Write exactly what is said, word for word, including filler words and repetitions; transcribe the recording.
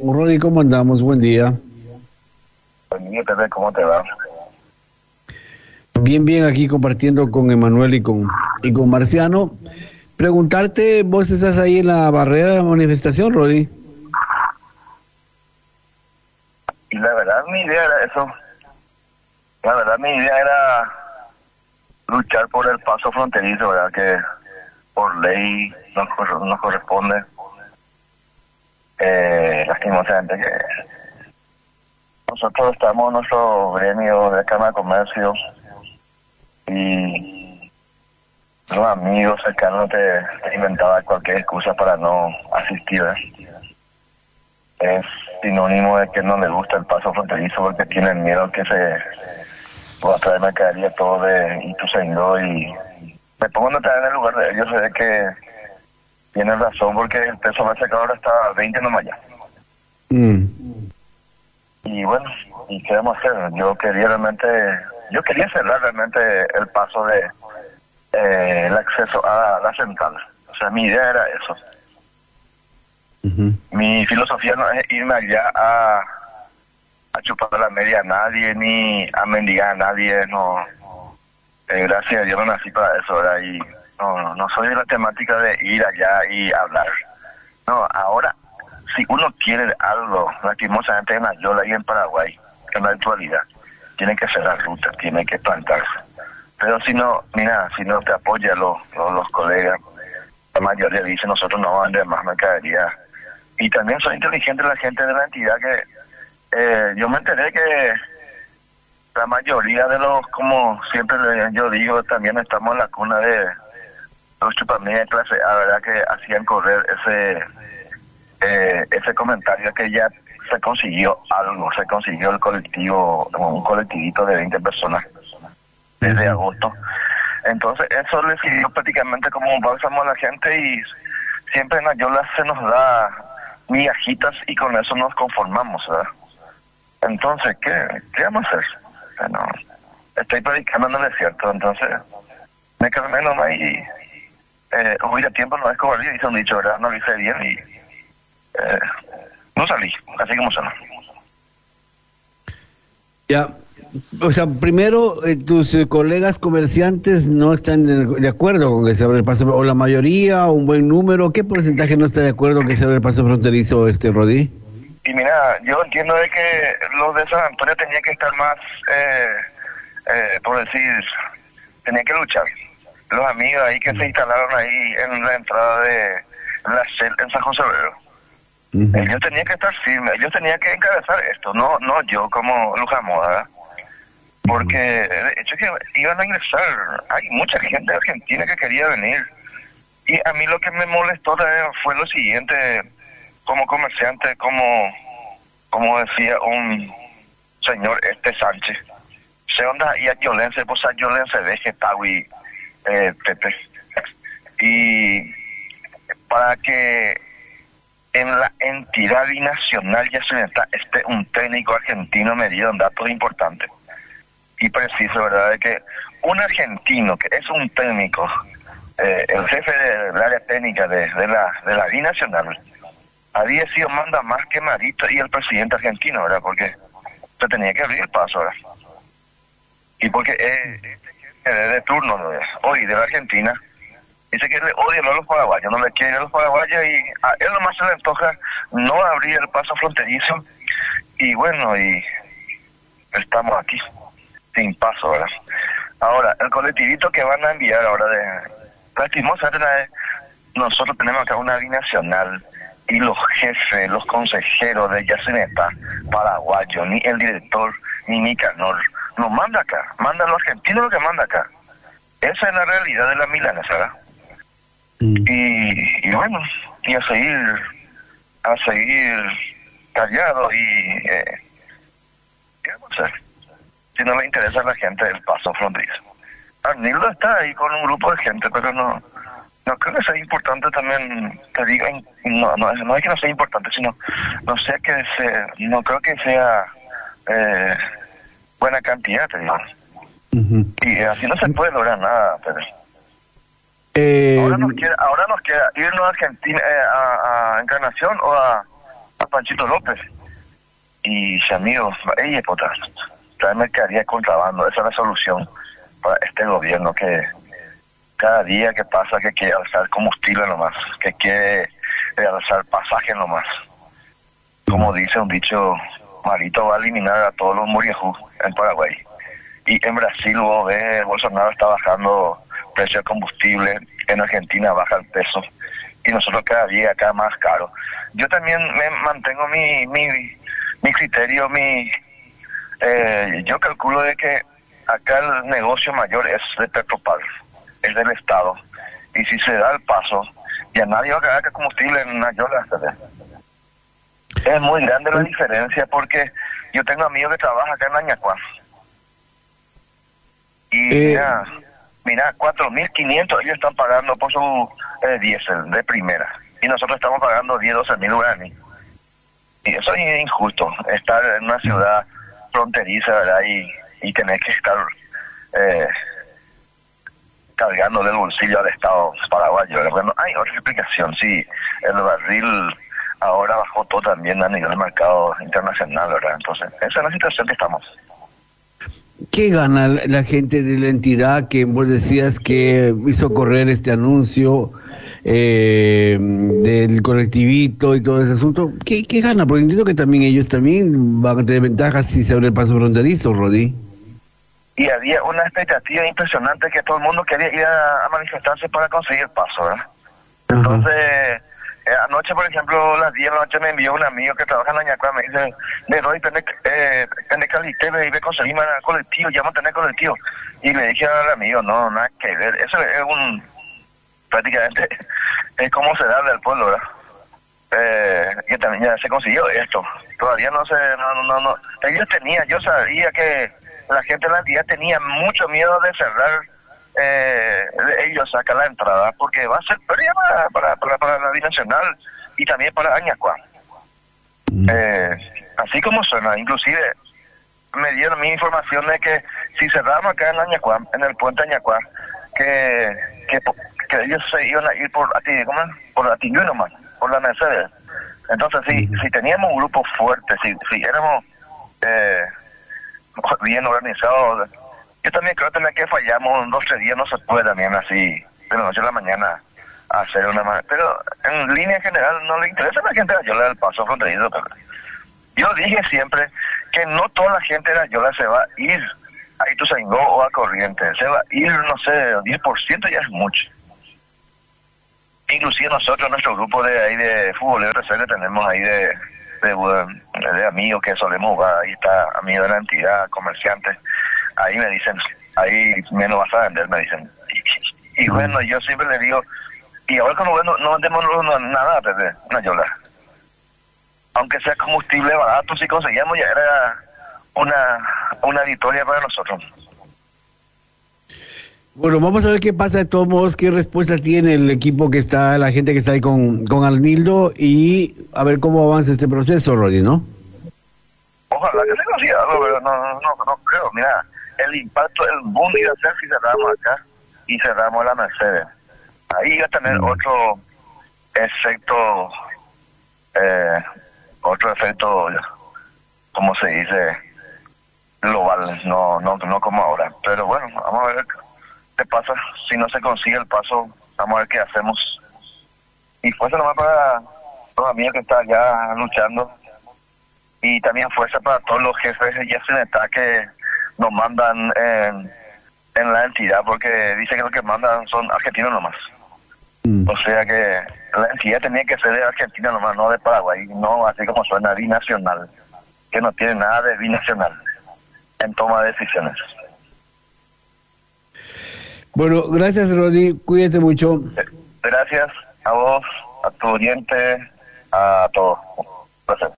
Rodi, ¿cómo andamos? Buen día. Buen día, Pepe, ¿cómo te va? Bien, bien, aquí compartiendo con Emanuel y con, y con Marciano. Preguntarte, ¿vos estás ahí en la barrera de la manifestación, Rodi? Y la verdad, mi idea era eso. La verdad, mi idea era luchar por el paso fronterizo, ¿verdad? Que por ley nos, cor- nos corresponde. Eh, lastimosamente que nosotros estamos en nuestro gremio de Cámara de Comercio y los amigos cercanos te, te inventaban cualquier excusa para no asistir, ¿eh? Es sinónimo de que no les gusta el paso fronterizo porque tienen miedo que se pueda traer mercadería todo de Ituzaingó, y me pongo a estar en el lugar de ellos, sé que tienen razón porque el peso base ahora está a veinte nomás ya. Mm. Y bueno, ¿y qué vamos a hacer? Yo quería realmente, yo quería cerrar realmente el paso de eh, el acceso a la central. O sea, mi idea era eso. Ujú. Mi filosofía no es irme allá a, a chupar la media a nadie, ni a mendigar a nadie, no. Eh, gracias a Dios no nací para eso, ¿verdad? Y no, no, no soy de la temática de ir allá y hablar. No, ahora, si uno quiere algo, lastimosamente en Ayola y en Paraguay, en la actualidad, tiene que cerrar rutas, tiene que plantarse. Pero si no, mira, si no te apoyan los, los, los colegas, la mayoría dice nosotros no vamos a vender más mercadería. Y también son inteligentes la gente de la entidad que eh, yo me enteré que la mayoría de los, como siempre le- yo digo, también estamos en la cuna de los chupamillas de clase A, ¿verdad? Que hacían correr ese eh, ese comentario que ya se consiguió algo, se consiguió el colectivo, un colectivito de veinte personas desde Ujú. agosto. Entonces eso le sirvió prácticamente como un bálsamo a la gente y siempre en Ayola se nos da migajitas y con eso nos conformamos, ¿verdad? Entonces, ¿qué, qué vamos a hacer? Bueno, estoy predicando en el desierto, entonces me calmé nomás y eh, huir a tiempo no es cobardía, dice un dicho, ¿verdad? No lo hice bien y eh, no salí, así como son. Ya, o sea, primero, eh, tus eh, colegas comerciantes no están de, de acuerdo con que se abra el paso, o la mayoría, o un buen número. ¿Qué porcentaje no está de acuerdo que se abra el paso fronterizo, este, Rodi? Y mira, yo entiendo de que los de San Antonio tenían que estar más, eh, eh, por decir, tenían que luchar. Los amigos ahí que se instalaron ahí en la entrada de la C E L en San José Obrero, Ujú. ellos tenían que estar firmes, ellos tenían que encabezar esto, no no yo como Luján Moda, porque de hecho que iban a ingresar, hay mucha gente de Argentina que quería venir, y a mí lo que me molestó también fue lo siguiente, como comerciante, como como decía un señor este Sánchez, se onda y a Yolense, pues a Yolense deje Tawi, eh, Pepe, y para que en la entidad binacional ya se está este un técnico argentino me dieron datos importantes y precisos, ¿verdad? De que un argentino que es un técnico, eh, el jefe del área técnica de, de la de la binacional, había sido manda más que Marito y el presidente argentino, ¿verdad? Porque se tenía que abrir el paso, ¿verdad? Y porque eh, este jefe de, de turno de, hoy de la Argentina dice que le odia a los paraguayos, no le quiere a los paraguayos y a él nomás se le antoja no abrir el paso fronterizo y bueno, y estamos aquí, sin paso, ¿verdad? Ahora, el colectivito que van a enviar ahora de lastimosamente la- nosotros tenemos acá una binacional y los jefes, los consejeros de Yacineta, paraguayos, ni el director, ni Nicanor, nos manda acá, manda a los argentinos lo que manda acá. Esa es la realidad de la milanesa, ¿verdad? Mm. Y, y bueno, y a seguir, a seguir callado y eh, ¿qué vamos a hacer? Si no le interesa a la gente el paso fronterizo. Arnildo está ahí con un grupo de gente, pero no, no creo que sea importante también que digan, no, no, no es que no sea importante, sino no sé que se, no creo que sea eh, buena cantidad, te digo. Ujú. Y así no se puede lograr nada, pero Eh, ahora nos queda, ahora nos queda irnos a Argentina, eh, a, a Encarnación o a a Panchito López. Y dice, amigo, ella puta, trae mercadería de contrabando, esa es la solución para este gobierno que cada día que pasa que quiere alzar combustible nomás, que quiere alzar pasaje nomás. Como dice un dicho, Marito va a eliminar a todos los moriejus en Paraguay. Y en Brasil, vos ves, Bolsonaro está bajando precio de combustible, en Argentina baja el peso, y nosotros cada día cada más caro. Yo también me mantengo mi mi, mi criterio, mi eh, yo calculo de que acá el negocio mayor es de Petropar, es del Estado, y si se da el paso, ya nadie va a cargar combustible en Nayola. Es muy grande la diferencia porque yo tengo amigos que trabajan acá en Añacuá. Y eh, mira, mira, cuatro mil quinientos ellos están pagando por su eh, diésel de primera. Y nosotros estamos pagando diez, doce mil guaraní. Y eso es injusto, estar en una ciudad fronteriza, ¿verdad? Y, y tener que estar eh, cargándole el bolsillo al Estado paraguayo. Bueno, hay otra explicación, sí, el barril ahora bajó todo también a nivel del mercado internacional, ¿verdad? Entonces, esa es la situación que estamos. ¿Qué gana la gente de la entidad que vos decías que hizo correr este anuncio eh, del colectivito y todo ese asunto? ¿Qué, qué gana? Porque entiendo que también ellos también van a tener ventajas si se abre el paso fronterizo, Rodi. Y había una expectativa impresionante que todo el mundo quería ir a, a manifestarse para conseguir el paso, ¿verdad? Ajá. Entonces... Eh, anoche, por ejemplo, a las diez de la noche me envió un amigo que trabaja en Añacuá, me dice, le doy, tenés eh, que alistarme y ve conseguirme al colectivo, llama a tener colectivo. Y le dije al amigo, no, nada que ver, eso es un, prácticamente, es como se da del pueblo, ¿verdad? Eh, que también ya se consiguió esto, todavía no se, no, no, no, ellos tenían, yo sabía que la gente de la entidad tenía mucho miedo de cerrar Eh, ellos sacan la entrada porque va a ser pérdida para, para, para, para la binacional y también para Añacuá. Mm. Eh, así como suena, inclusive me dieron mi información de que si cerramos acá en Añacuá, en el puente Añacuá, que, que, que ellos se iban a ir por ¿cómo es? Por Atiñuy nomás, por la Mercedes. Entonces, si, mm. si teníamos un grupo fuerte, si, si éramos eh, bien organizados, yo también creo que que fallamos dos tres días no se puede también así de la noche a la mañana hacer una manera, pero en línea general no le interesa a la gente de Ayola del paso fronterizo. Yo dije siempre que no toda la gente de Ayola se va a ir a Ituzaingó o a Corrientes, se va a ir, no sé, diez por ciento ya es mucho. Inclusive nosotros, nuestro grupo de ahí de fútbol que tenemos ahí de, de, de, de amigos que solemos jugar, ahí está amigos de la entidad, comerciantes. Ahí me dicen, ahí menos vas a vender, me dicen. Y, y bueno, yo siempre le digo, y ahora como bueno, no vendemos nada desde Nayola. Aunque sea combustible barato, si conseguíamos ya era una, una victoria para nosotros. Bueno, vamos a ver qué pasa de todos modos, qué respuesta tiene el equipo que está, la gente que está ahí con, con Arnildo y a ver cómo avanza este proceso, Roddy, ¿no? Ojalá que se consiga algo, pero no, no, no, no creo, mira. El impacto del boom iba a ser si cerramos acá y cerramos la Mercedes. Ahí iba a tener mm. otro efecto, eh, otro efecto, ¿cómo se dice? Global, no, no, no como ahora. Pero bueno, vamos a ver qué pasa. Si no se consigue el paso, vamos a ver qué hacemos. Y fuerza nomás para los amigos que están ya luchando. Y también fuerza para todos los jefes de Yacinetá que nos mandan en, en la entidad, porque dice que los que mandan son argentinos nomás. Mm. O sea que la entidad tenía que ser de Argentina nomás, no de Paraguay, no así como suena binacional, que no tiene nada de binacional en toma de decisiones. Bueno, gracias, Rodi, cuídate mucho. Gracias a vos, a tu oyente, a todos. Gracias.